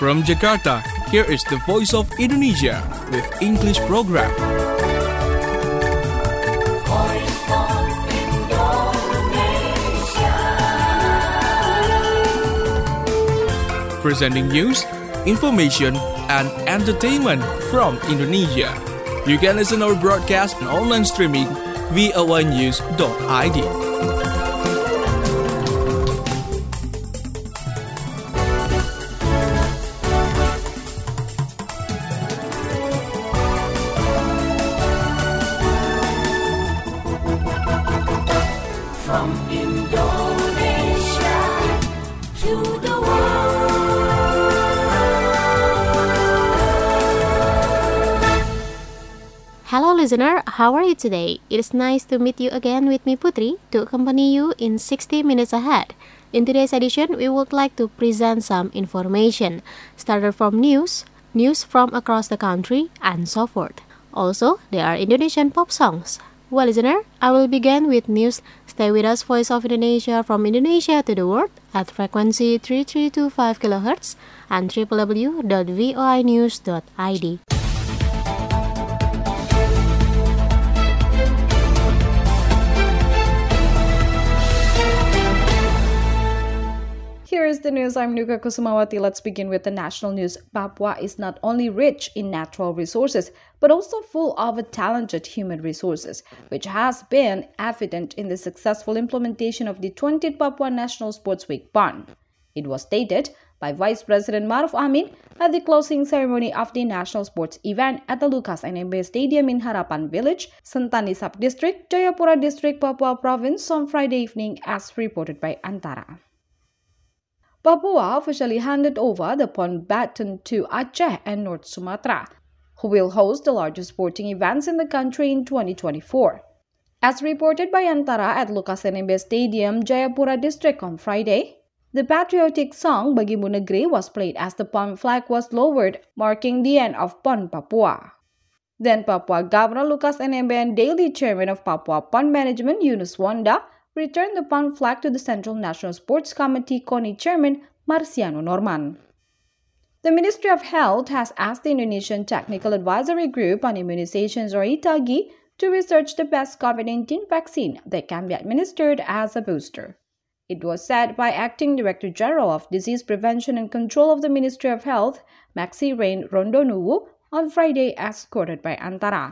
From Jakarta, here is the Voice of Indonesia with English program. Voice of Indonesia. Presenting news, information, and entertainment from Indonesia. You can listen our broadcast and online streaming voanews.id. From Indonesia to the world. Hello listener, how are you today? It is nice to meet you again with me Putri to accompany you in 60 minutes ahead. In today's edition, we would like to present some information, started from news from across the country, and so forth. Also, there are Indonesian pop songs. Well, listener, I will begin with news. Stay with us, Voice of Indonesia from Indonesia to the world at frequency 3325 kHz and www.voinews.id. Here is the news. I'm Nuka Kusumawati. Let's begin with the national news. Papua is not only rich in natural resources, but also full of talented human resources, which has been evident in the successful implementation of the 20th Papua National Sports Week PON. It was stated by Vice President Maruf Amin at the closing ceremony of the national sports event at the Lukas NMB Stadium in Harapan Village, Sentani Sub-District, Jayapura District, Papua Province on Friday evening, as reported by Antara. Papua officially handed over the PON baton to Aceh and North Sumatra, who will host the largest sporting events in the country in 2024. As reported by Antara at Lukas NMB Stadium, Jayapura District on Friday, the patriotic song Bagimu Negeri was played as the PON flag was lowered, marking the end of PON Papua. Then Papua Governor Lukas NMB and Daily Chairman of Papua PON Management Yunus Wanda returned the PON flag to the Central National Sports Committee CONI Chairman Marciano Norman. The Ministry of Health has asked the Indonesian Technical Advisory Group on Immunizations or ITAGI to research the best COVID-19 vaccine that can be administered as a booster. It was said by Acting Director General of Disease Prevention and Control of the Ministry of Health, Maxi Rain Rondonuwu, on Friday, as quoted by Antara.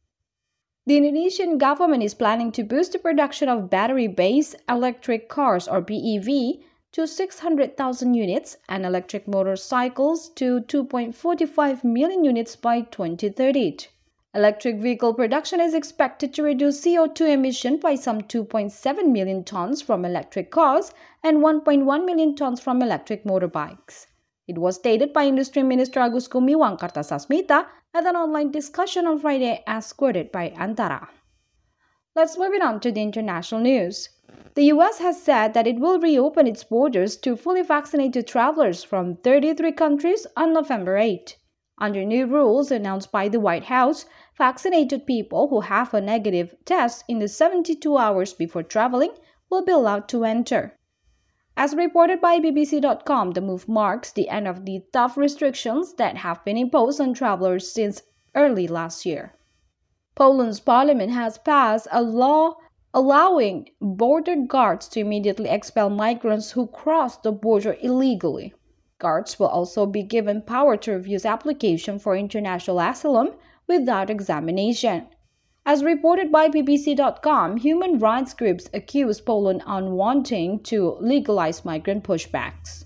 The Indonesian government is planning to boost the production of battery-based electric cars or BEV to 600,000 units and electric motorcycles to 2.45 million units by 2030. Electric vehicle production is expected to reduce CO2 emission by some 2.7 million tons from electric cars and 1.1 million tons from electric motorbikes. It was stated by Industry Minister Agus Gumiwang Kartasasmita at an online discussion on Friday, as quoted by Antara. Let's move it on to the international news. The US has said that it will reopen its borders to fully vaccinated travelers from 33 countries on November 8. Under new rules announced by the White House, vaccinated people who have a negative test in the 72 hours before traveling will be allowed to enter. As reported by BBC.com, the move marks the end of the tough restrictions that have been imposed on travelers since early last year. Poland's parliament has passed a law allowing border guards to immediately expel migrants who cross the border illegally. Guards will also be given power to refuse application for international asylum without examination. As reported by BBC.com, human rights groups accuse Poland on wanting to legalize migrant pushbacks.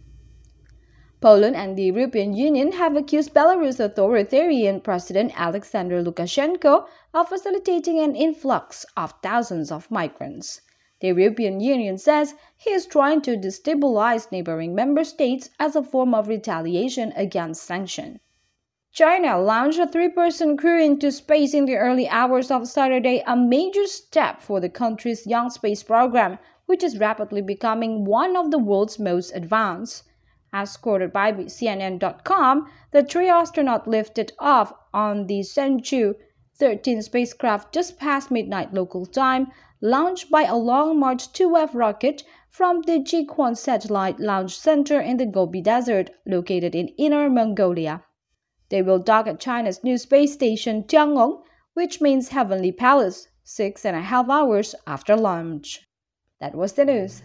Poland and the European Union have accused Belarus authoritarian President Alexander Lukashenko of facilitating an influx of thousands of migrants. The European Union says he is trying to destabilize neighboring member states as a form of retaliation against sanctions. China launched a 3-person crew into space in the early hours of Saturday, a major step for the country's young space program, which is rapidly becoming one of the world's most advanced. As quoted by CNN.com, the 3 astronauts lifted off on the Shenzhou 13 spacecraft just past midnight local time, launched by a Long March 2F rocket from the Jiuquan Satellite Launch Center in the Gobi Desert, located in Inner Mongolia. They will dock at China's new space station Tiangong, which means Heavenly Palace, 6.5 hours after launch. That was the news.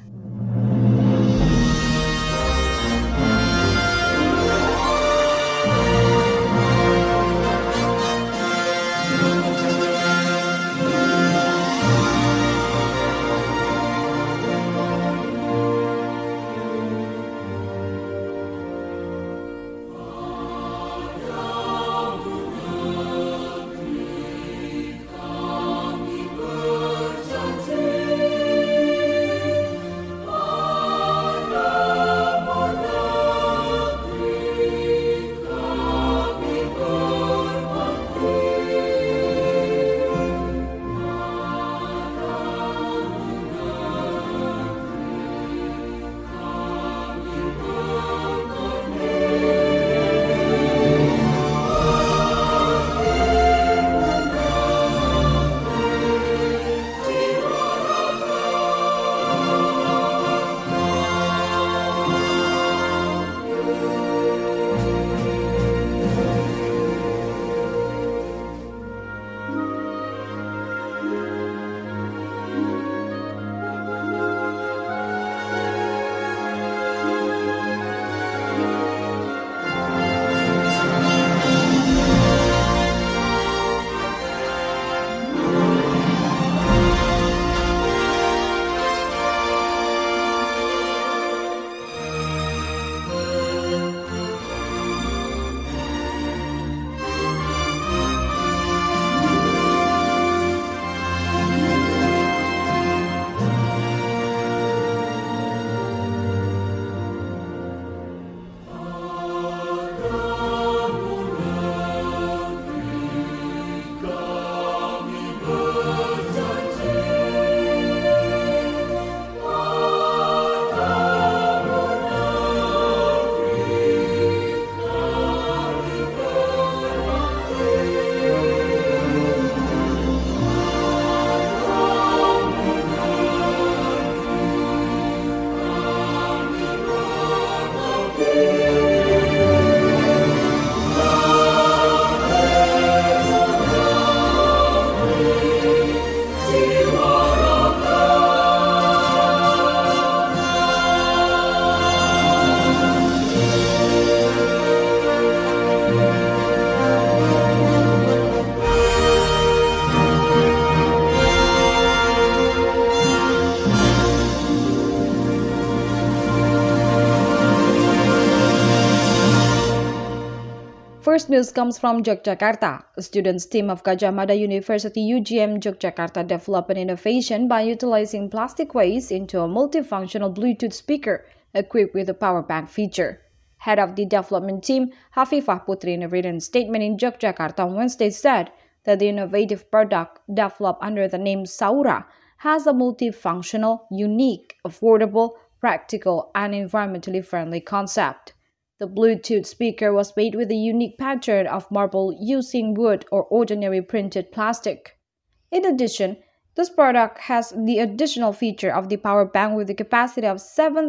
First news comes from Yogyakarta. A students' team of Gadjah Mada University UGM Yogyakarta developed an innovation by utilizing plastic waste into a multifunctional Bluetooth speaker equipped with a power bank feature. Head of the development team, Hafifah Putri, in a written statement in Yogyakarta on Wednesday said that the innovative product, developed under the name Saura, has a multifunctional, unique, affordable, practical, and environmentally friendly concept. The Bluetooth speaker was made with a unique pattern of marble using wood or ordinary printed plastic. In addition, this product has the additional feature of the power bank with a capacity of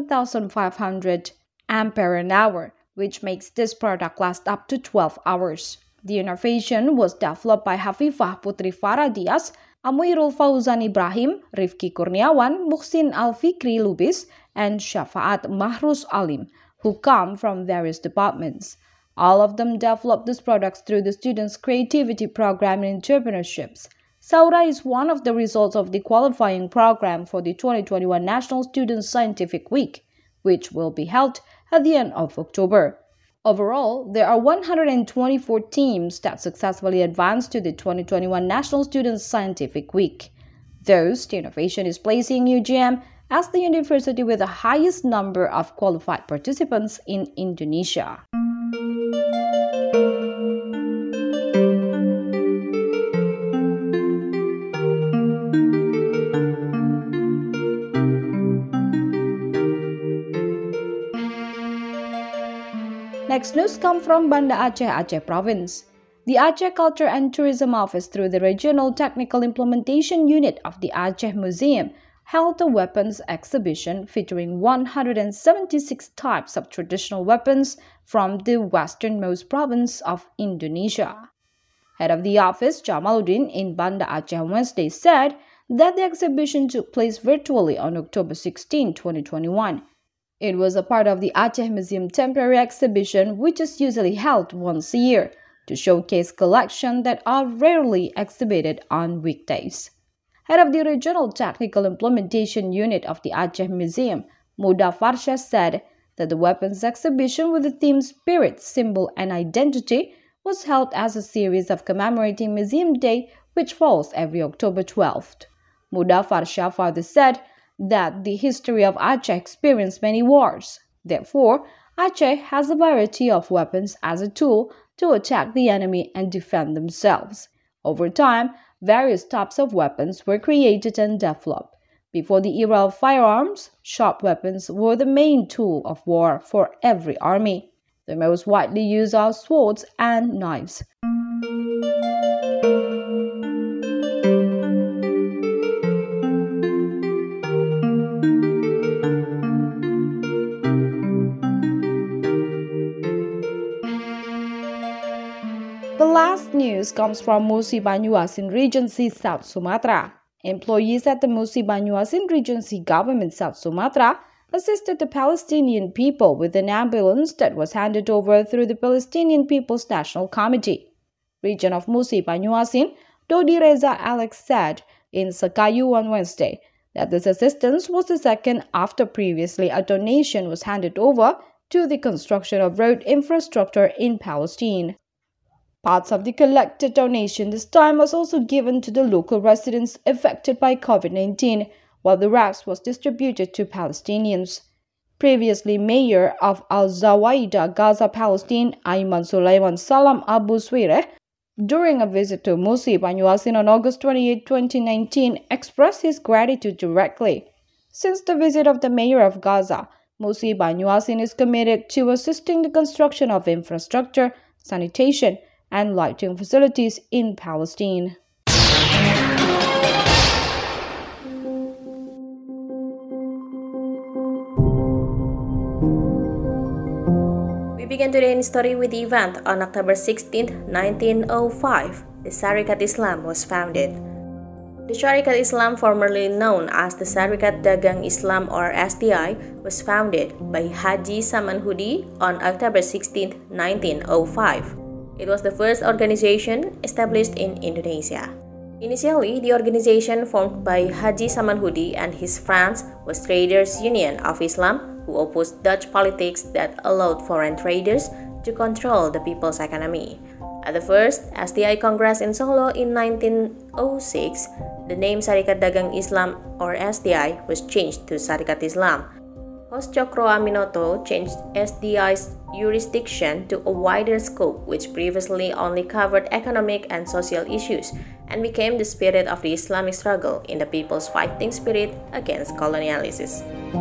7,500 ampere-hour, which makes this product last up to 12 hours. The innovation was developed by Hafifah Putri Farah Dias, Amuirul Fauzan Ibrahim, Rifki Kurniawan, Muhsin Al-Fikri Lubis, and Syafaat Mahrus Alim, who come from various departments. All of them developed these products through the students' creativity program in entrepreneurships. Saura is one of the results of the qualifying program for the 2021 National Student Scientific Week, which will be held at the end of October. Overall, there are 124 teams that successfully advanced to the 2021 National Student Scientific Week. Thus, the innovation is placing UGM as the university with the highest number of qualified participants in Indonesia. Next news comes from Banda Aceh, Aceh Province. The Aceh Culture and Tourism Office, through the Regional Technical Implementation Unit of the Aceh Museum, held a weapons exhibition featuring 176 types of traditional weapons from the westernmost province of Indonesia. Head of the office, Jamaluddin, in Banda Aceh on Wednesday, said that the exhibition took place virtually on October 16, 2021. It was a part of the Aceh Museum temporary exhibition, which is usually held once a year, to showcase collections that are rarely exhibited on weekdays. Head of the Regional Technical Implementation Unit of the Aceh Museum, Muda Farsha, said that the weapons exhibition with the theme Spirit, Symbol and Identity was held as a series of commemorating Museum Day, which falls every October 12th. Muda Farsha further said that the history of Aceh experienced many wars. Therefore, Aceh has a variety of weapons as a tool to attack the enemy and defend themselves. Over time, various types of weapons were created and developed. Before the era of firearms, sharp weapons were the main tool of war for every army. The most widely used are swords and knives. The last news comes from Musi Banyuasin Regency, South Sumatra. Employees at the Musi Banyuasin Regency government, South Sumatra, assisted the Palestinian people with an ambulance that was handed over through the Palestinian People's National Committee. Region of Musi Banyuasin, Dodi Reza Alex said in Sakayu on Wednesday that this assistance was the second after previously a donation was handed over to the construction of road infrastructure in Palestine. Parts of the collected donation this time was also given to the local residents affected by COVID-19, while the rest was distributed to Palestinians. Previously, Mayor of Al-Zawaida, Gaza, Palestine, Ayman Sulaiman Salam Abu Swireh, during a visit to Musi Banyuasin on August 28, 2019, expressed his gratitude directly. Since the visit of the Mayor of Gaza, Musi Banyuasin is committed to assisting the construction of infrastructure, sanitation, and lighting facilities in Palestine. We begin today's story with the event on October 16, 1905. The Syarikat Islam was founded. The Syarikat Islam, formerly known as the Syarikat Dagang Islam or SDI, was founded by Haji Saman Hudi on October 16, 1905. It was the first organization established in Indonesia. Initially, the organization formed by Haji Saman Hudi and his friends was Traders Union of Islam, who opposed Dutch politics that allowed foreign traders to control the people's economy. At the first SDI Congress in Solo in 1906, the name Syarikat Dagang Islam or SDI was changed to Syarikat Islam. Host Cokro Aminoto changed SDI's jurisdiction to a wider scope, which previously only covered economic and social issues, and became the spirit of the Islamic struggle in the people's fighting spirit against colonialism.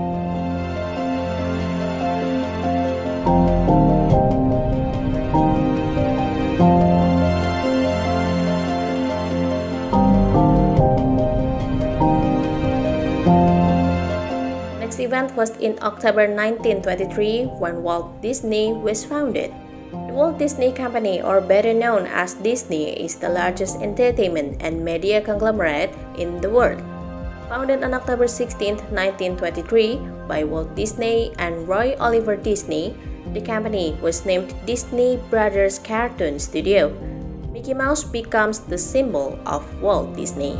Event was in October 1923 when Walt Disney was founded. The Walt Disney Company, or better known as Disney, is the largest entertainment and media conglomerate in the world. Founded on October 16, 1923 by Walt Disney and Roy Oliver Disney, the company was named Disney Brothers Cartoon Studio. Mickey Mouse becomes the symbol of Walt Disney.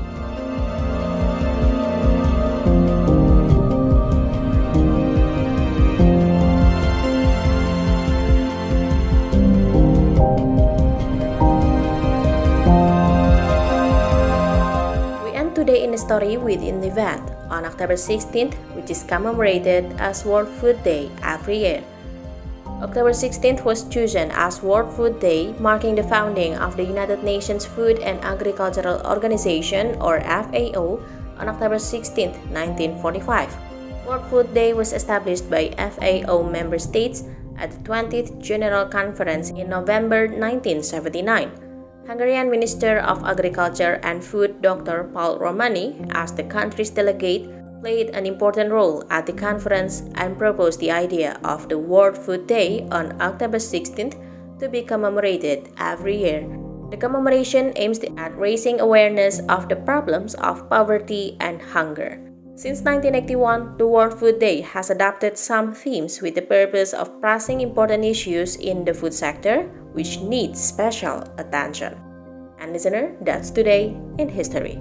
Today in the story within the event on October 16th, which is commemorated as World Food Day every year. October 16th was chosen as World Food Day, marking the founding of the United Nations Food and Agricultural Organization or FAO on October 16th, 1945. World Food Day was established by FAO member states at the 20th General Conference in November 1979. Hungarian Minister of Agriculture and Food Dr. Paul Romani, as the country's delegate, played an important role at the conference and proposed the idea of the World Food Day on October 16th to be commemorated every year. The commemoration aims at raising awareness of the problems of poverty and hunger. Since 1981, the World Food Day has adopted some themes with the purpose of pressing important issues in the food sector, which needs special attention. And listener, that's Today in History.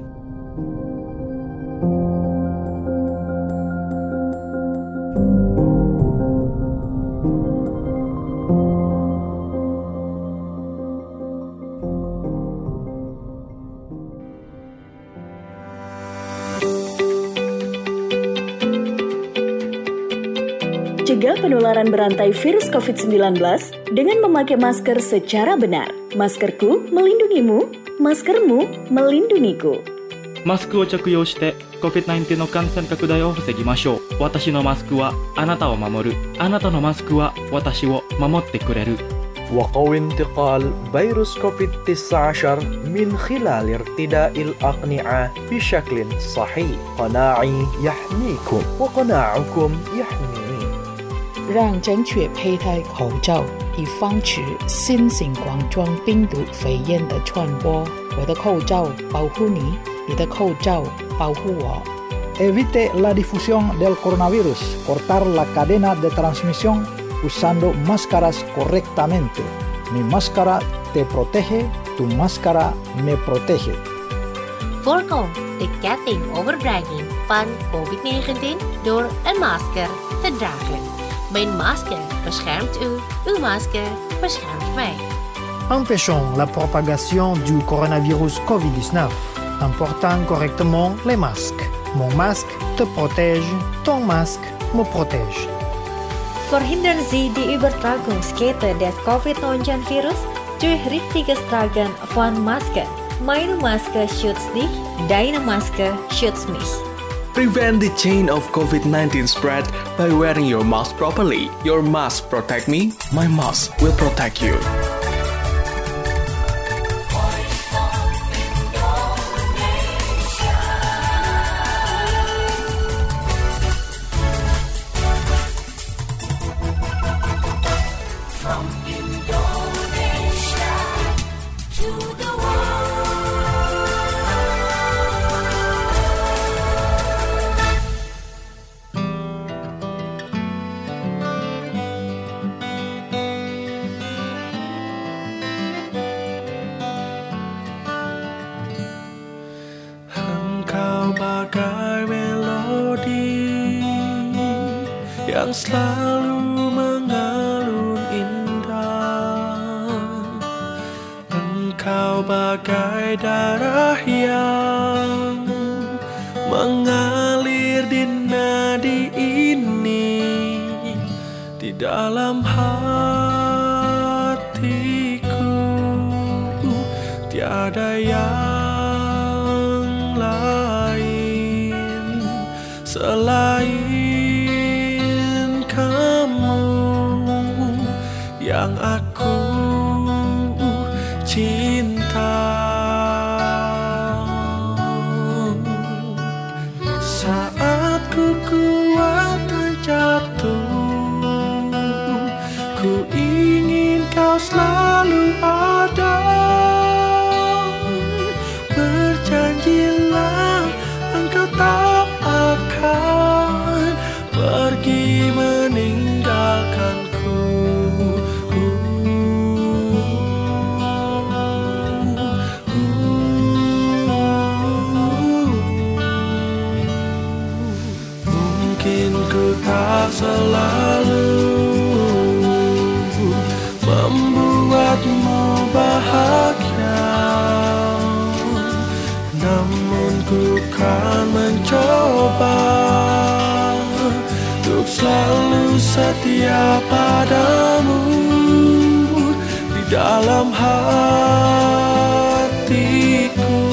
Cegah penularan berantai virus COVID-19 dengan memakai masker secara benar. Maskerku melindungimu, maskermu melindungiku. マスクを着用して COVID-19 の感染拡大を防ぎましょう。私のマスクはあなたを守る。あなたのマスクは私を守ってくれる。 وقوي انتقال فيروس كوفيد-19 من خلال ارتداء الأقنعة بشكل صحيح. قناعي يحميكم وقناعكم يحميني. 让正确佩戴口罩，以防止新型冠状病毒肺炎的传播。我的口罩保护你，你的口罩保护我。 Evite la difusión del coronavirus. Cortar la cadena de transmisión usando máscaras correctamente. Mi máscara te protege, tu máscara me protege. Voorkom de ketting overdraging van COVID-19 door een masker te dragen. Mijn masker beschermt u, uw masker beschermt mij. Empêchons la propagation du coronavirus COVID-19 en portant correctement les masques. Mon masque te protège, ton masque me protège. Verhindern Sie die Übertragungskette des COVID-19-Virus durch richtiges Tragen von Masken. Meine Maske schützt dich, deine Maske schützt mich. Prevent the chain of COVID-19 spread by wearing your mask properly. Your mask protect me, my mask will protect you. From Indonesia to the world. Engkau bagai melodi yang selalu mengalun indah. Engkau bagai darah yang mengalir di nadi ini, di dalam hatiku tiada yang lain selain kamu yang aku cinta. Saat ku kuat terjatuh, ku ingin kau selalu ada. Berjanjilah engkau tak akan pergi meninggalkanku. Mungkin ku tak selalu membuatmu bahagia, namun ku kan mencoba untuk selalu setia padamu. Di dalam hatiku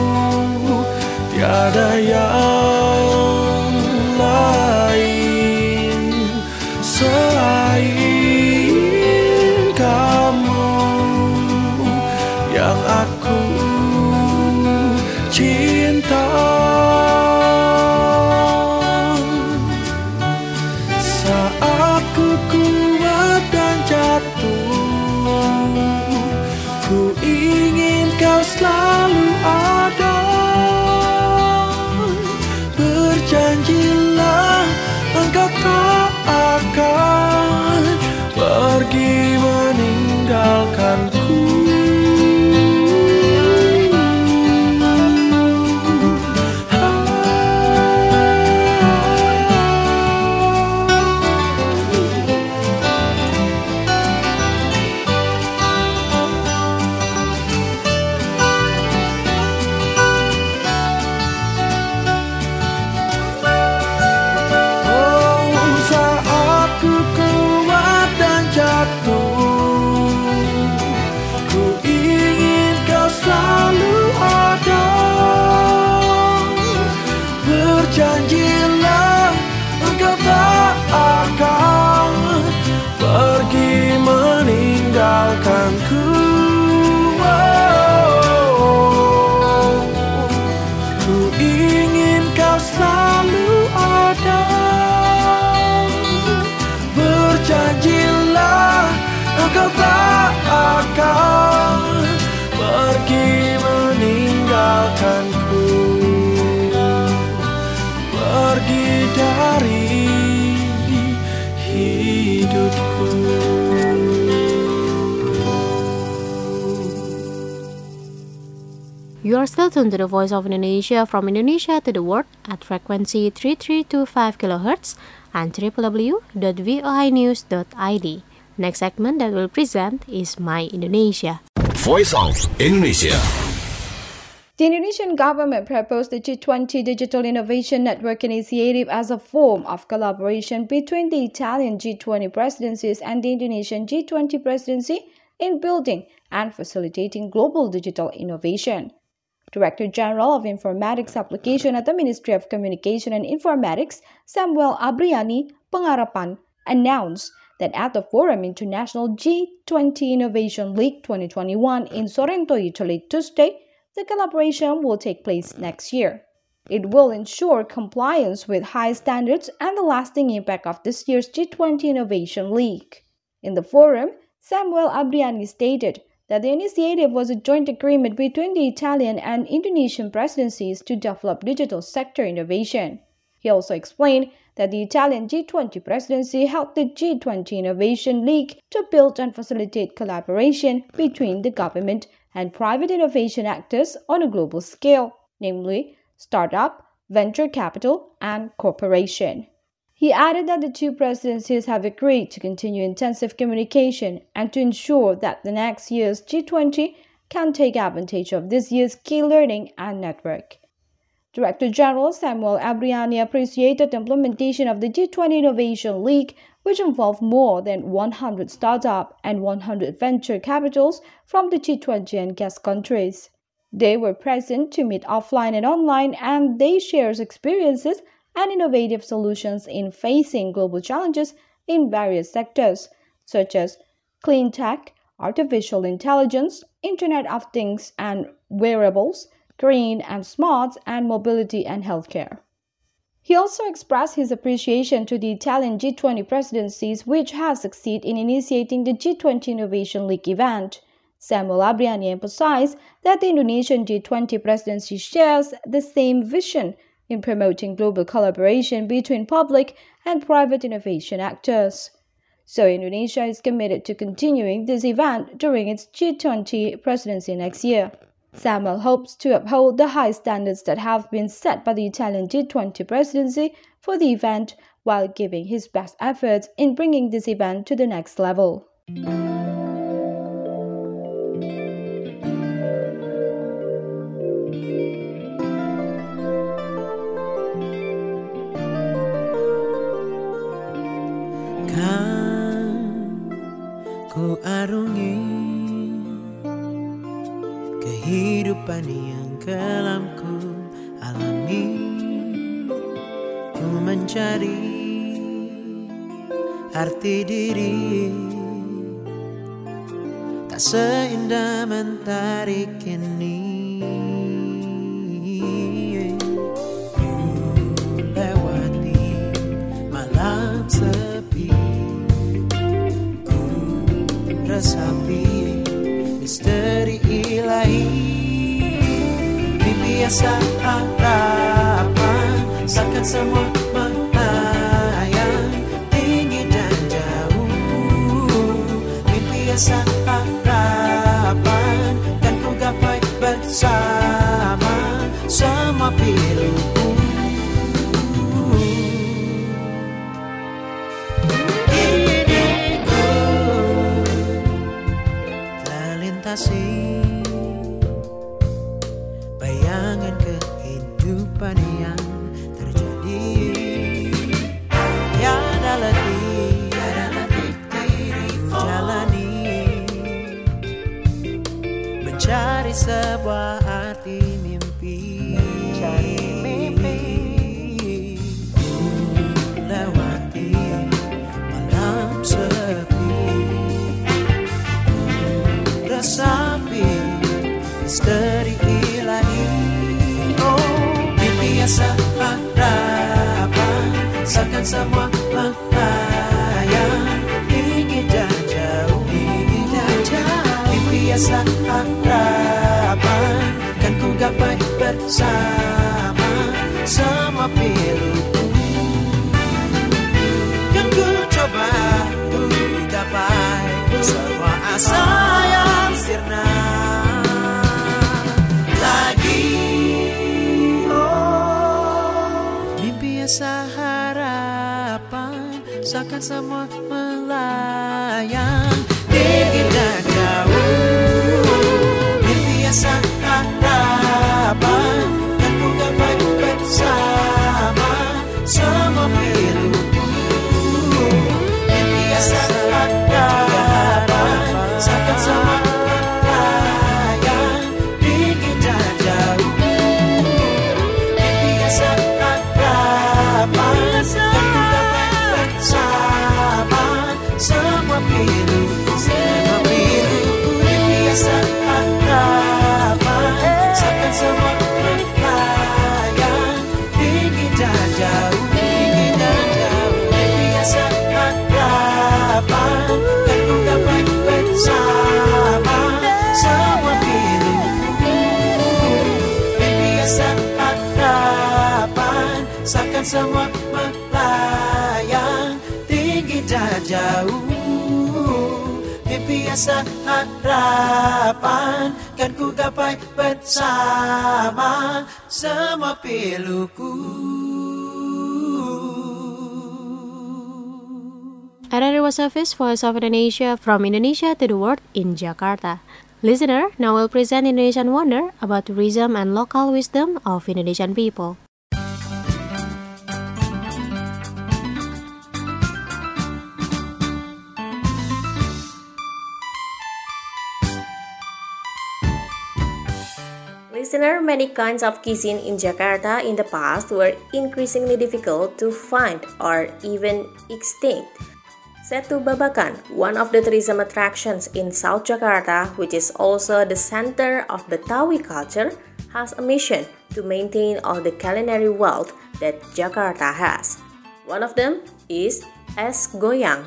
tiada yang lain selain kamu yang aku cinta. Saat ku kuat dan jatuh, ku ingin kau selalu ada. Berjanjilah engkau tak akan pergi meninggalkanku. Janjilah engkau tak akan pergi meninggalkanku. Ku ingin kau selalu ada. Berjanjilah engkau tak akan pergi meninggalkanku. Pergi dari hidupku. You are still tuned to the Voice of Indonesia from Indonesia to the world at frequency 3325 kHz and www.voinews.id. Next segment that will present is My Indonesia. Voice of Indonesia. The Indonesian government proposed the G20 Digital Innovation Network Initiative as a form of collaboration between the Italian G20 presidencies and the Indonesian G20 presidency in building and facilitating global digital innovation. Director General of Informatics Application at the Ministry of Communication and Informatics, Samuel Abriani Pengarapan, announced that at the Forum International G20 Innovation League 2021 in Sorrento, Italy, Tuesday, the collaboration will take place next year. It will ensure compliance with high standards and the lasting impact of this year's G20 Innovation League. In the forum, Samuel Abriani stated that the initiative was a joint agreement between the Italian and Indonesian presidencies to develop digital sector innovation. He also explained that the Italian G20 presidency held the G20 Innovation League to build and facilitate collaboration between the government and private innovation actors on a global scale, namely startup, venture capital, and corporation. He added that the two presidencies have agreed to continue intensive communication and to ensure that the next year's G20 can take advantage of this year's key learning and network. Director General Samuel Abriani appreciated the implementation of the G20 Innovation League, which involved more than 100 startup and 100 venture capitals from the G20 and guest countries. They were present to meet offline and online, and they shared experiences and innovative solutions in facing global challenges in various sectors, such as clean tech, artificial intelligence, Internet of Things and wearables, green and smart, and mobility and healthcare. He also expressed his appreciation to the Italian G20 presidencies, which have succeeded in initiating the G20 Innovation League event. Samuel Abriani emphasized that the Indonesian G20 presidency shares the same vision in promoting global collaboration between public and private innovation actors. So Indonesia is committed to continuing this event during its G20 presidency next year. Samuel hopes to uphold the high standards that have been set by the Italian G20 presidency for the event while giving his best efforts in bringing this event to the next level. Ku arungi kehidupan yang kelam ku alami, ku mencari arti diri, tak seindah mentari kini. mimpi asa harapan, seakan semua melayang tinggi dan jauh. Mimpi asa harapan kan ku gapai bersama semua piluku. Diriku telah lintasi bayangan kehidupan yang terjadi. Tiada letih ku jalani, mencari sebuah arti mimpi. Lewati malam sepi, resapi misteri ilahi. Oh, mimpi asa harapan, seakan semua melayang tinggi dan jauh. Mimpi asa harapan kan ku gapai bersama semua piluku. Kan ku coba ku gapai semua asa yang sirna lagi. Oh, mimpi asa harapan, seakan semua melayang tinggi dan jauh. Mimpi asa harapan kan ku gapai bersama semua piluku. Mimpi asa harapan, seakan semua melayang tinggi dan jauh. Mimpi asa harapan kan ku gapai bersama semua piluku. Mimpi asa harapan, seakan semua melayang tinggi dan jauh. Mimpi asa harapan kan ku gapai bersama semua piluku. Mimpi asa harapan, seakan semua melayang tinggi dan jauh. Mimpi asa harapan kan ku gapai bersama semua piluku. Another service Voice of Indonesia from Indonesia to the world in Jakarta. Listener, now we'll present Indonesian Wonder about tourism and local wisdom of Indonesian people. Listener, many kinds of cuisine in Jakarta in the past were increasingly difficult to find or even extinct. Setu Babakan, one of the tourism attractions in South Jakarta, which is also the center of Betawi culture, has a mission to maintain all the culinary wealth that Jakarta has. One of them is es goyang.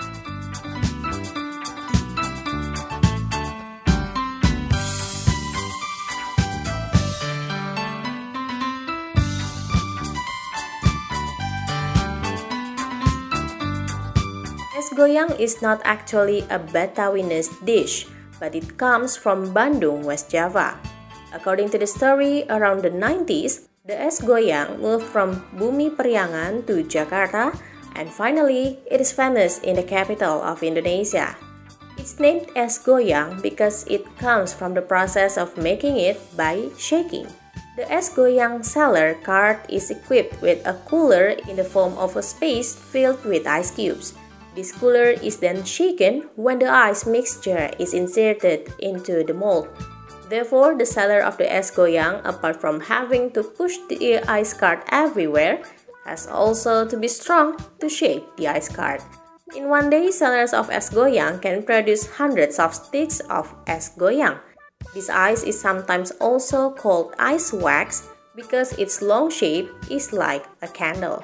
Es goyang is not actually a Betawian dish, but it comes from Bandung, West Java. According to the story, around the 90s, the es goyang moved from Bumi Priangan to Jakarta, and finally, it is famous in the capital of Indonesia. It's named es goyang because it comes from the process of making it by shaking. The es goyang seller cart is equipped with a cooler in the form of a space filled with ice cubes. This cooler is then shaken when the ice mixture is inserted into the mold. Therefore, the seller of the es goyang, apart from having to push the ice cart everywhere, has also to be strong to shake the ice cart. In one day, sellers of es goyang can produce hundreds of sticks of es goyang. This ice is sometimes also called ice wax because its long shape is like a candle.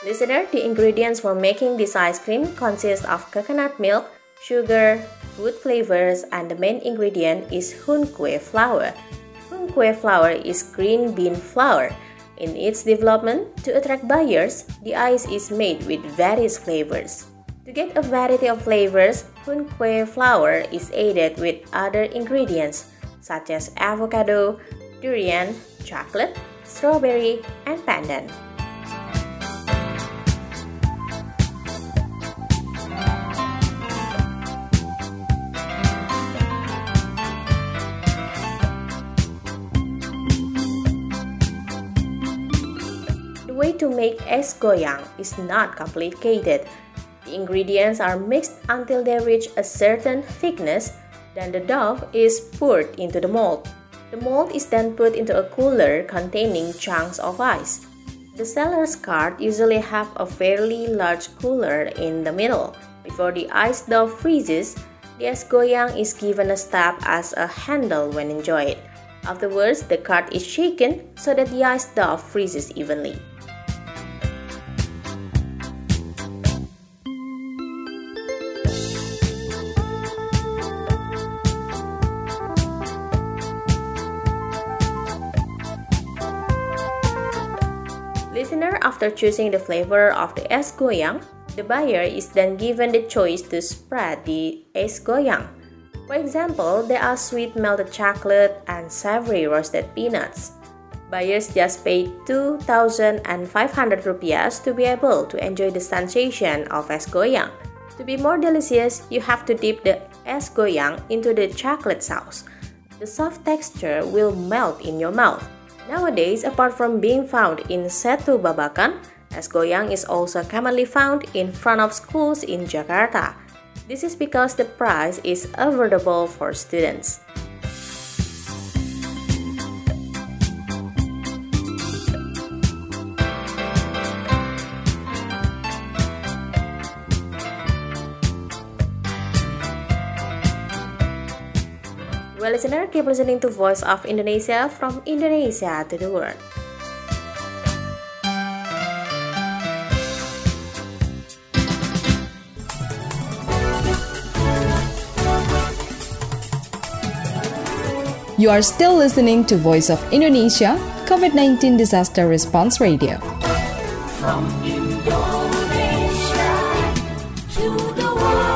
Listener, the ingredients for making this ice cream consist of coconut milk, sugar, food flavors, and the main ingredient is Hunque flour. Hunque flour is green bean flour. In its development, to attract buyers, the ice is made with various flavors. To get a variety of flavors, Hunque flour is added with other ingredients such as avocado, durian, chocolate, strawberry, and pandan. The way to make es goyang is not complicated. The ingredients are mixed until they reach a certain thickness, then the dough is poured into the mold. The mold is then put into a cooler containing chunks of ice. The seller's cart usually have a fairly large cooler in the middle. Before the ice dough freezes, the es goyang is given a stab as a handle when enjoyed. Afterwards, the cart is shaken so that the ice dough freezes evenly. Listener, after choosing the flavor of the es goyang, the buyer is then given the choice to spread the es goyang. For example, there are sweet melted chocolate and savory roasted peanuts. Buyers just pay 2,500 rupiah to be able to enjoy the sensation of es goyang. To be more delicious, you have to dip the es goyang into the chocolate sauce. The soft texture will melt in your mouth. Nowadays, apart from being found in Setu Babakan, es goyang is also commonly found in front of schools in Jakarta. This is because the price is affordable for students. Well, listener, keep listening to Voice of Indonesia from Indonesia to the world. You are still listening to Voice of Indonesia, COVID-19 Disaster Response Radio. From Indonesia to the world.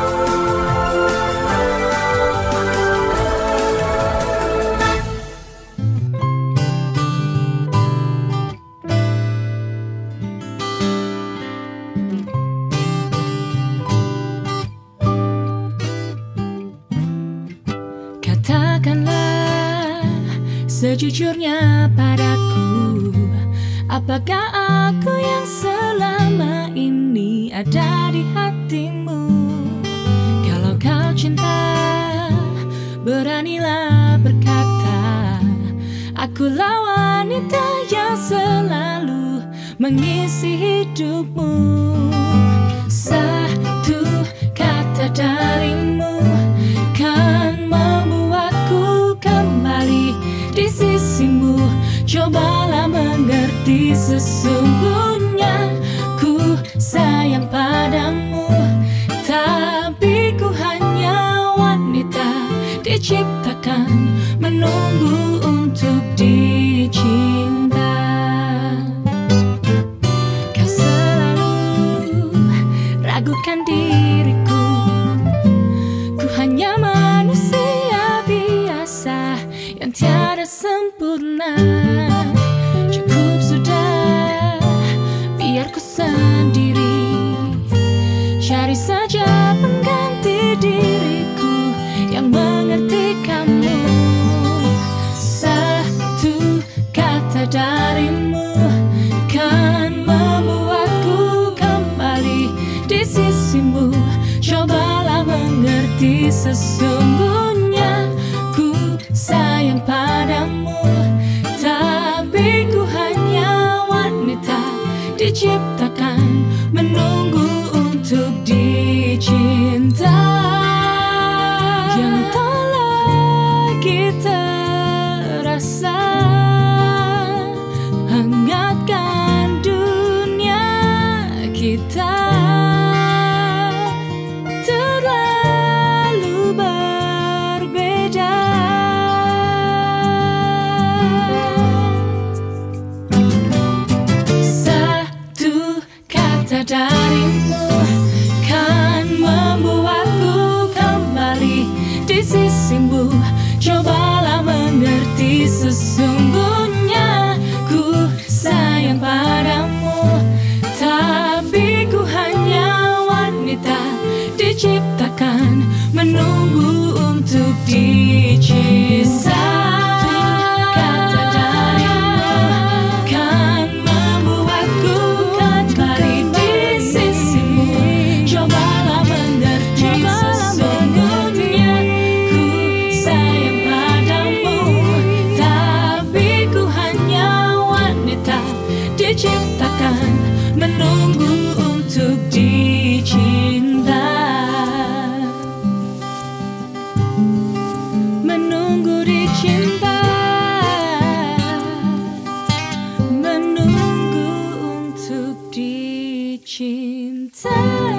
Katakanlah sejujurnya padaku, apakah aku yang selama ini ada di hatimu? Kalau kau cinta, beranilah berkata, akulah wanita yang selalu mengisi hidupmu. Satu kata darimu kan membuatku kembali di sisimu. Cobalah mengerti, sesungguhnya ku sayang padamu. Tapi ku hanya wanita diciptakan menunggu untuk dicinta. Kau selalu ragukan diriku, ku hanya manusia biasa yang tiada sempurna. Cukup sudah, biar ku sendiri cari saja pengganti diriku yang mengerti kamu. Satu kata darimu kan membuatku kembali di sisimu. Cobalah mengerti, sesungguhnya ku sayang padamu. Tapi ku hanya wanita diciptakan menunggu untuk dicinta. Yang tak lagi terasa, hangatkan dunia sayang padamu, tapi ku hanya wanita diciptakan menunggu untuk dicinta. Kata darimu kan membuatku kembali di sisimu. Cobalah mengerti sesungguhnya ku sayang padamu, tapi ku hanya wanita diciptakan menunggu untuk dicinta. Menunggu dicinta, menunggu untuk dicinta.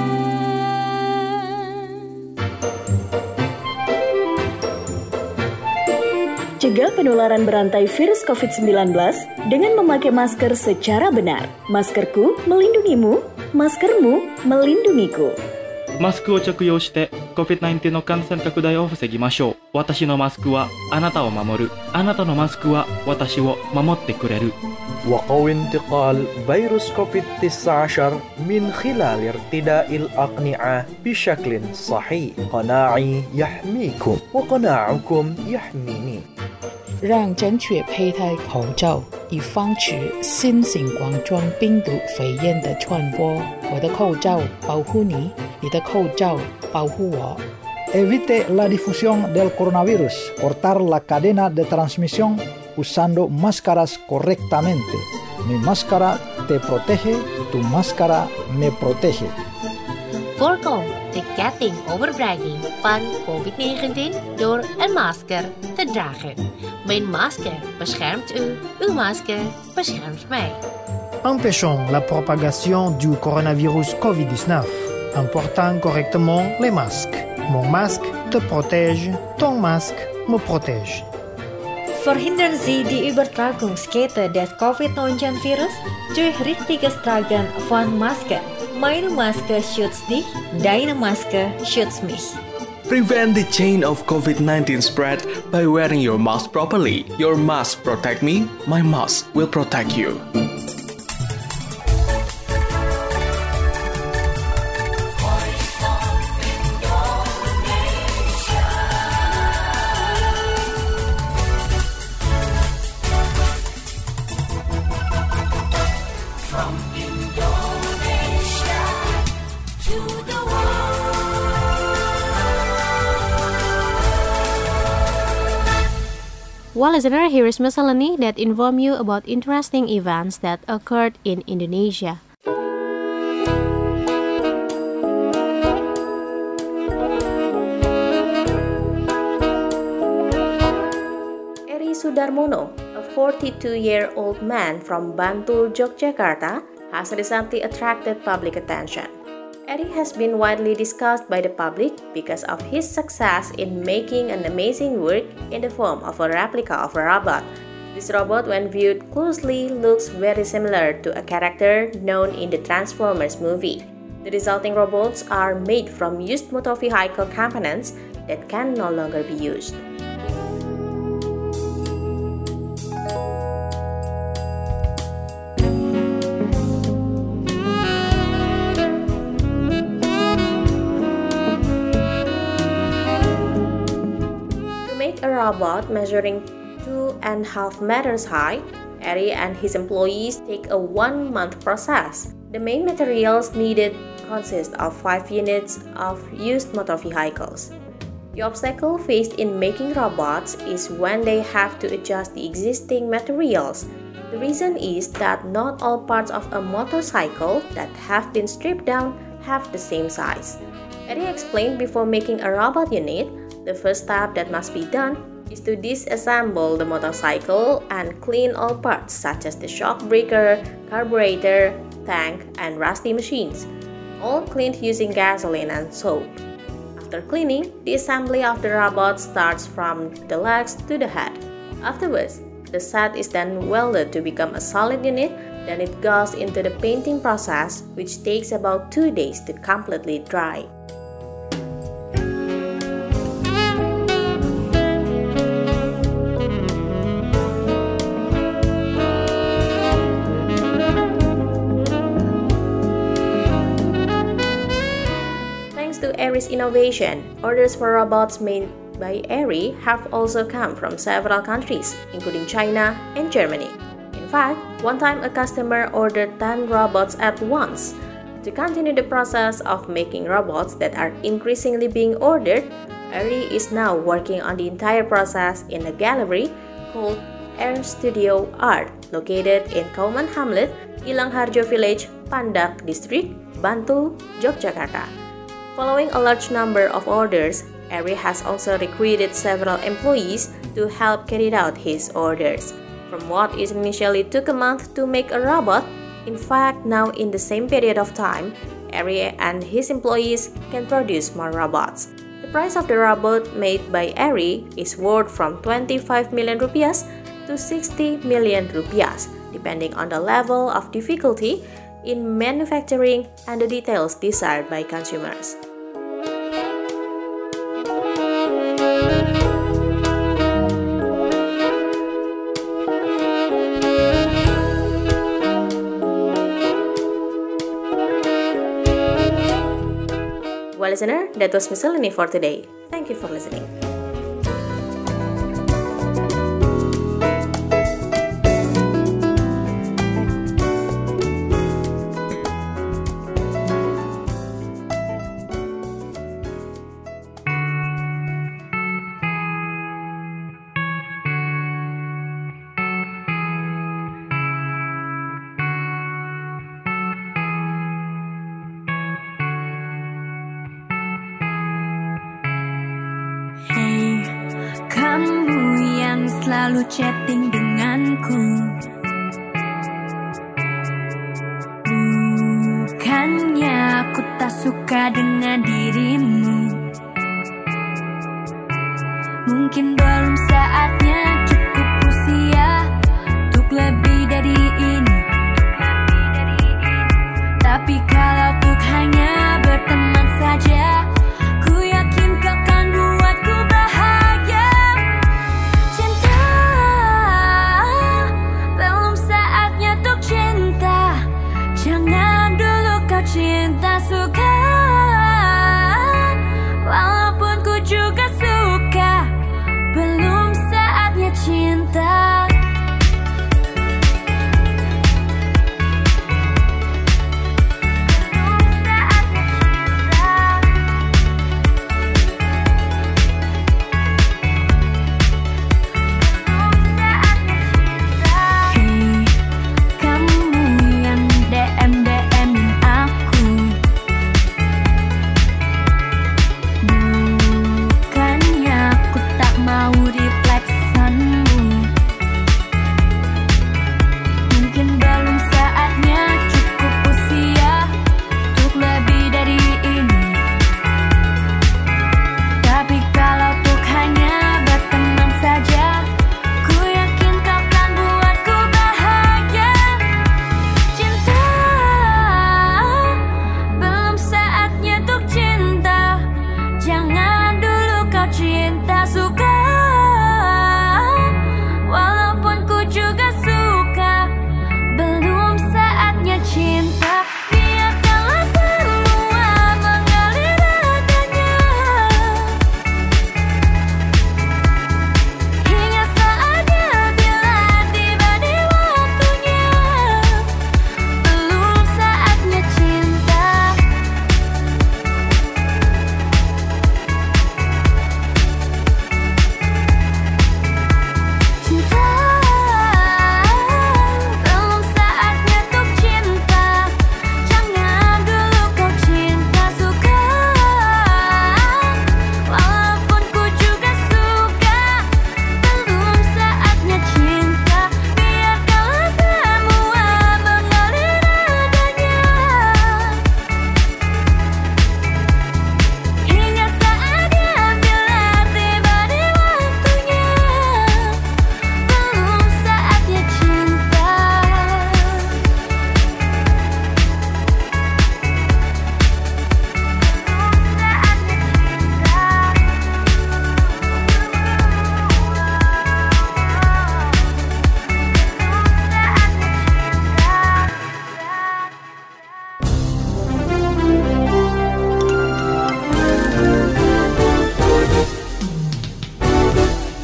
Cegah penularan berantai virus COVID-19 dengan memakai masker secara benar. Maskerku melindungimu, maskermu melindungiku. マスクを着用して COVID-19 の感染拡大を防ぎましょう。私のマスクはあなたを守る。あなたのマスクは私を守ってくれる。 وقوي انتقال فيروس كوفيد-19 من خلال ارتداء الأقنعة بشكل صحيح. قناعي يحميكم وقناعكم يحميني. 让正确佩戴口罩，以防止新型冠状病毒肺炎的传播。我的口罩保护你，你的口罩保护我。 Evite la difusión del coronavirus. Cortar la cadena de transmisión usando máscaras correctamente. Mi máscara te protege, tu máscara me protege. Voorkom de ketting overbrenging van COVID-19 door een masker te dragen. Mijn masker beschermt u, uw masker beschermt mij. Empêchons la propagation du coronavirus COVID-19 en portant correctement les masques. Mon masque te protège, ton masque me protège. Verhindern Sie die Übertragungskette des Covid-19-Virus durch richtiges Tragen von Masken. Meine Maske schützt dich, deine Maske schützt mich. Prevent the chain of COVID-19 spread by wearing your mask properly. Your mask protect me, my mask will protect you. From Indonesia to the Well, listener, here is miscellany that inform you about interesting events that occurred in Indonesia. Eri Sudarmono, a 42-year-old man from Bantul, Yogyakarta, has recently attracted public attention. Eri has been widely discussed by the public because of his success in making an amazing work in the form of a replica of a robot. This robot, when viewed closely, looks very similar to a character known in the Transformers movie. The resulting robots are made from used motor vehicle components that can no longer be used. A robot measuring 2.5 meters high, Eri and his employees take a 1-month process. The main materials needed consist of 5 units of used motor vehicles. The obstacle faced in making robots is when they have to adjust the existing materials. The reason is that not all parts of a motorcycle that have been stripped down have the same size. Eri explained before making a robot unit, the first step that must be done is to disassemble the motorcycle and clean all parts such as the shock breaker, carburetor, tank, and rusty machines, all cleaned using gasoline and soap. After cleaning, the assembly of the robot starts from the legs to the head. Afterwards, the set is then welded to become a solid unit, then it goes into the painting process, which takes about 2 days to completely dry. Arrie's innovation, orders for robots made by Arrie have also come from several countries, including China and Germany. In fact, one time a customer ordered 10 robots at once. To continue the process of making robots that are increasingly being ordered, Arrie is now working on the entire process in a gallery called Air Studio Art, located in Kauman Hamlet, Ilangharjo Village, Pandak District, Bantul, Yogyakarta. Following a large number of orders, Arrie has also recruited several employees to help carry out his orders. From what it initially took a month to make a robot, in fact, now in the same period of time, Arrie and his employees can produce more robots. The price of the robot made by Arrie is worth from 25 million rupiahs to 60 million rupiahs, depending on the level of difficulty in manufacturing and the details desired by consumers. Well, listener, that was Miscellany for today. Thank you for listening. Kamu yang selalu chatting denganku, bukannya aku tak suka dengan dirimu. Mungkin belum saatnya, cukup usia untuk lebih dari ini. Tapi kalau untuk hanya berteman saja, ku yakin kau kan buatku bahagia. Cinta, belum saatnya untuk cinta. Jangan dulu kau cinta suka, walaupun ku juga suka. Belum saatnya cinta.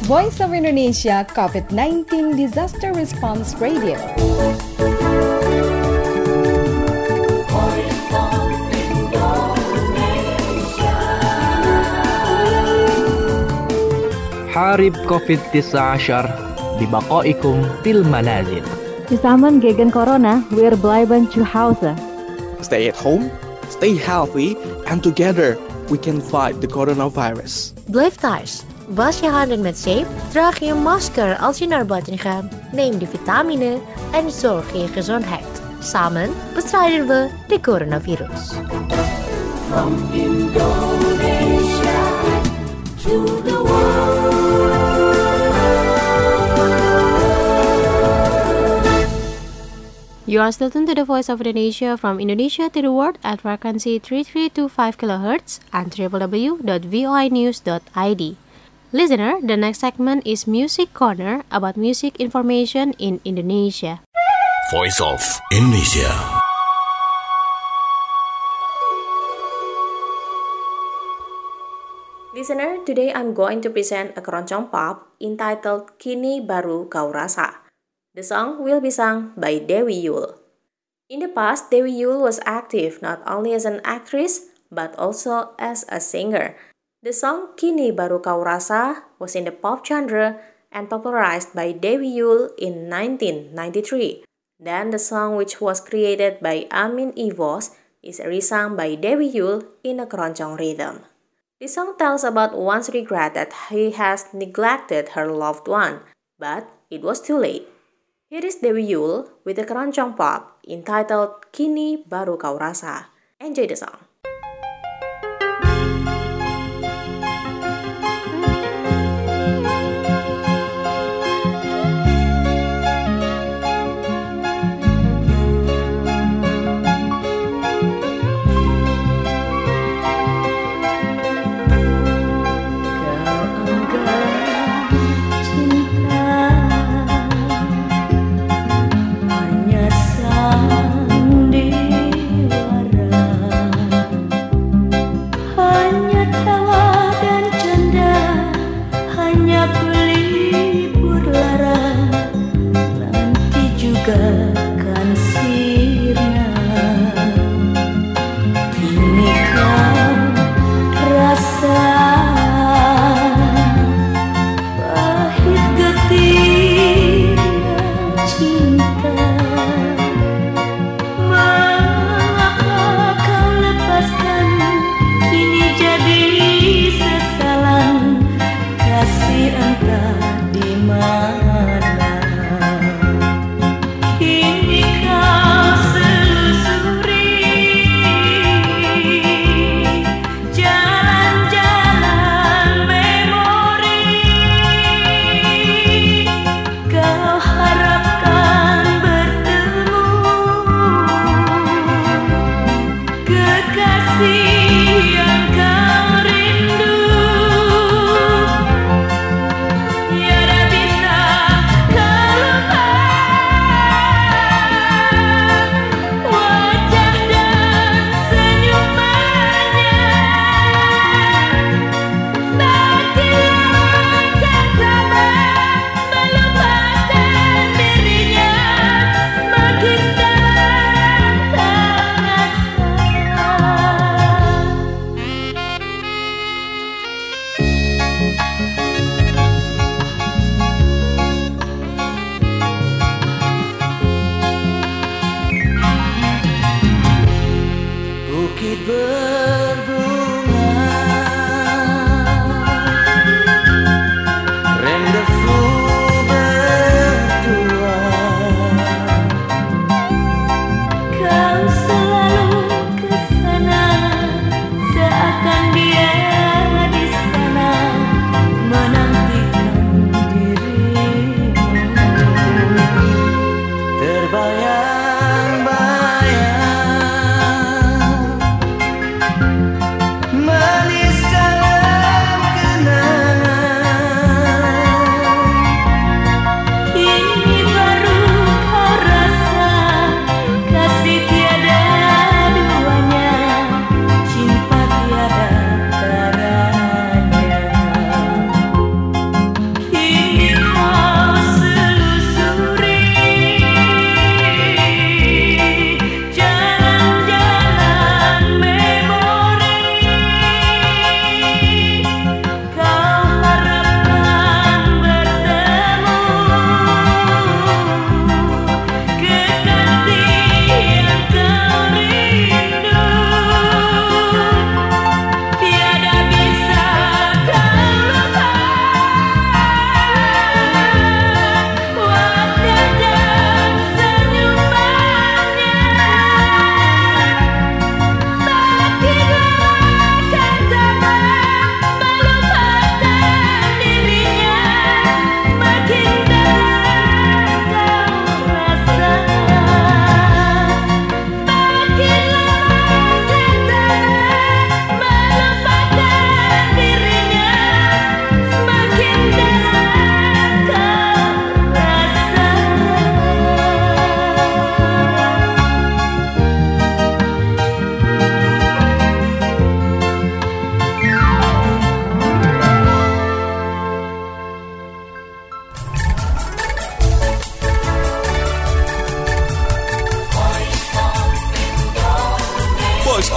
Voice of Indonesia COVID-19 Disaster Response Radio. حارب COVID-19 ببقائكم في المنازل. Zusammen gegen Corona, wir bleiben zu Hause. Stay at home, stay healthy, and together we can fight the coronavirus. Blijf thuis. Was je handen met zeep, draag je een masker als je naar buiten gaat, neem de vitamine en zorg voor je gezondheid. Samen bestrijden we de coronavirus. From Indonesia to the world. You are still tuned to the Voice of Indonesia from Indonesia to the world at frequency 3325 kHz and www.voinews.id. Listener, the next segment is Music Corner about music information in Indonesia. Voice of Indonesia. Listener, today I'm going to present a keroncong pop entitled Kini Baru Kau Rasa. The song will be sung by Dewi Yull. In the past, Dewi Yull was active not only as an actress but also as a singer. The song Kini Baru Kau Rasa was in the pop genre and popularized by Dewi Yull in 1993. Then the song, which was created by Amin Ivos, is resung by Dewi Yull in a keroncong rhythm. The song tells about one's regret that he has neglected her loved one, but it was too late. Here is Dewi Yull with a keroncong pop entitled Kini Baru Kau Rasa. Enjoy the song.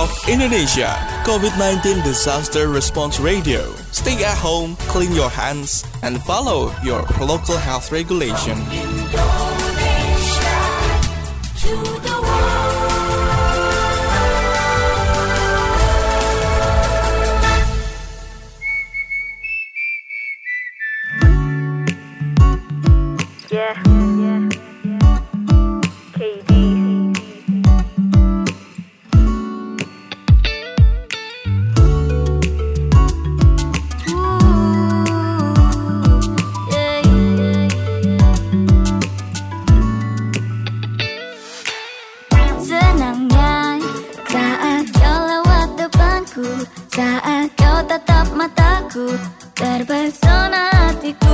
of Indonesia, COVID-19 Disaster Response Radio. Stay at home, clean your hands, and follow your local health regulation. Indonesia to the world. Yeah. KD. Senangnya saat kau lewat depanku, saat kau tatap mataku, terpesona hatiku.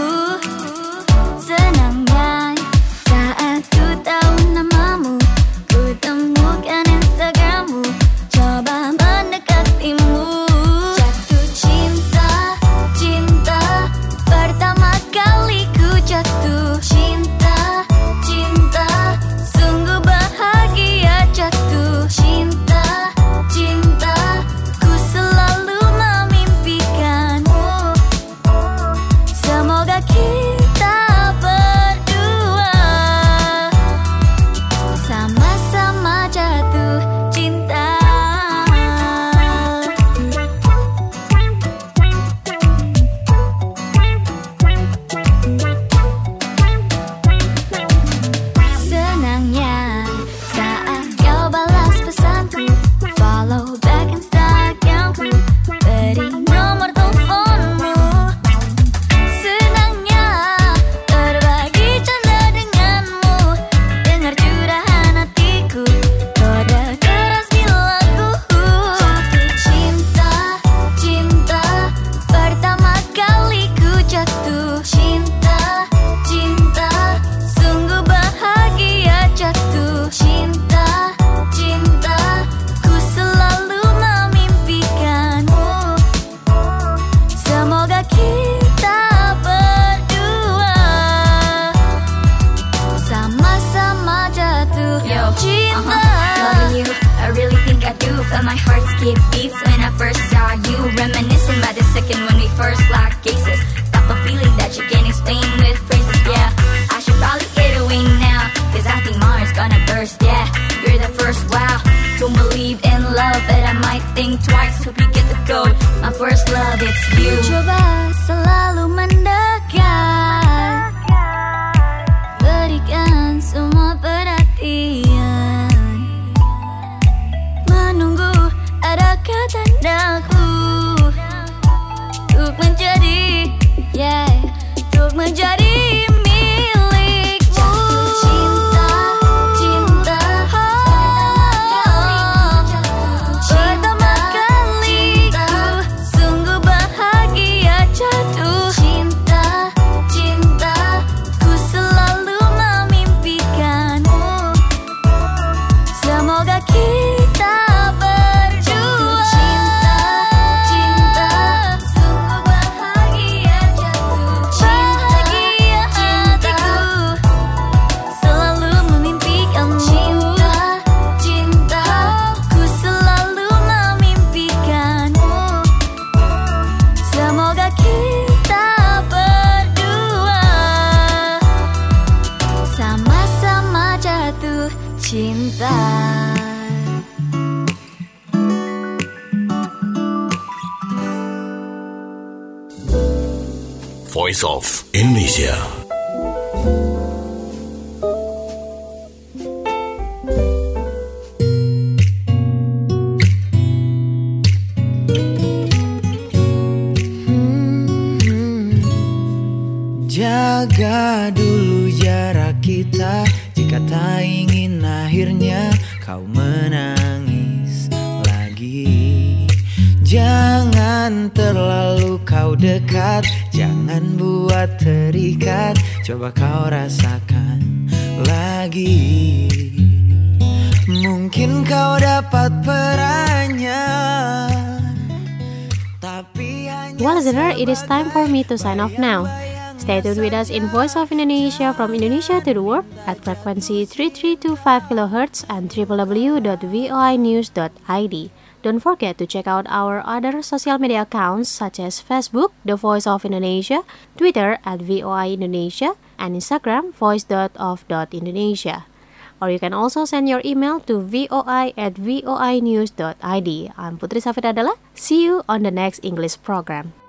Senangnya saat ku tahu namamu, ku temukan Instagrammu, coba mendekatimu. Jatuh cinta, cinta, pertama kali ku jatuh cinta, cinta, sungguh bahagia jatuh cinta, cinta, ku selalu memimpikanmu. Semoga kita berdua sama-sama jatuh cinta. Senangnya saat kau balas pesanku, follow back Instagramku, beri nomor teleponmu. Senangnya berbagi canda denganmu, dengar curahan hatiku, kode keras bilaku. Jatuh cinta, cinta, pertama kali ku jatuh cinta, cinta, sungguh bahagia jatuh cinta, cinta, ku selalu memimpikanmu. Semoga kita berdua sama-sama jatuh cinta. Loving you, I really think I do. Felt my heart skip beats when I first saw you. Reminiscing by the second when we first locked cases. Type of feeling that you can't explain with phrases. Yeah, I should probably get away now, cause I think my heart's gonna burst. Yeah, you're the first, wow. Don't believe in love, but I might think twice. Hope you get the code. My first love, it's you. Coba selalu mendekat, berikan semua perhatian, menunggu adakah tandaku untuk menjadi, untuk menjadi milikmu. Jatuh cinta, cinta, pertama kali ku sungguh bahagia jatuh cinta, cinta, ku selalu memimpikanmu. Semoga kita berdua cinta, sungguh bahagia jatuh bahagia hatiku, selalu memimpikanmu. Cinta, ku selalu memimpikanmu. Semoga kita berdua sama-sama jatuh cinta. Voice of Indonesia. Jaga dulu jarak kita, jika tak ingin akhirnya kau menangis lagi. Jangan terlalu kau dekat, jangan buat terikat, coba kau rasakan lagi. Mungkin kau dapat perannya, tapi hanya Well, listener, it is time for me to sign off now. Stay tuned with us in Voice of Indonesia from Indonesia to the world at frequency 3325 kHz and www.voinews.id. Don't forget to check out our other social media accounts such as Facebook, The Voice of Indonesia, Twitter at VOI Indonesia, and Instagram, voice.of.indonesia. Or you can also send your email to voi@voinews.id. I'm Putri Safira Adela. See you on the next English program.